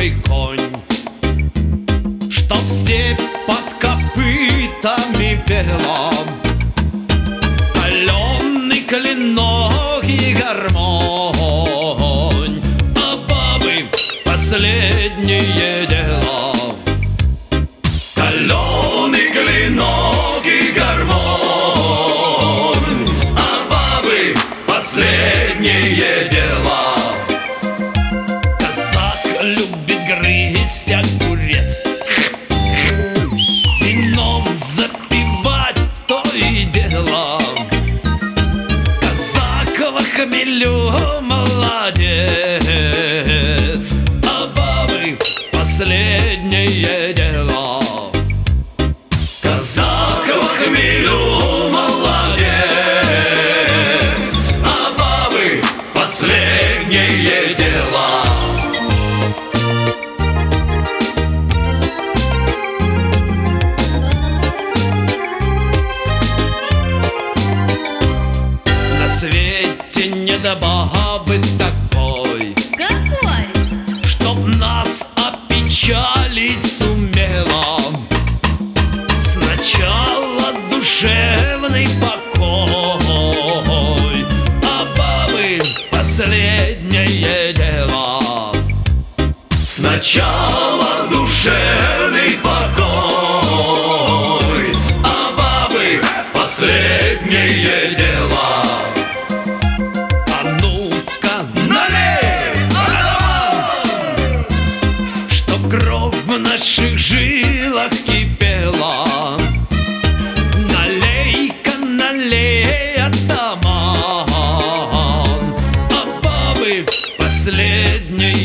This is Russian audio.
добрый конь, чтоб степь под копытами пела. Каленый клинок и гармонь, а бабы последнее дело. Каленый клинок и гармонь, а бабы последнее дело. Казак любит грызть огурец, вином запивать то и дело. Казак во хмелю молодец, а бабы последнее дело. Казак во хмелю молодец, а бабы последнее дело. На свете не до бабы такой, Какой? чтоб нас опечалить сумела. Сначала душевный покой, а бабы последнее дело. Сначала душевный покой, а бабы последнее дело. А ну-ка, налей, атаман, чтоб кровь в наших жилах кипела. Налей-ка, налей, атаман, а бабы последнее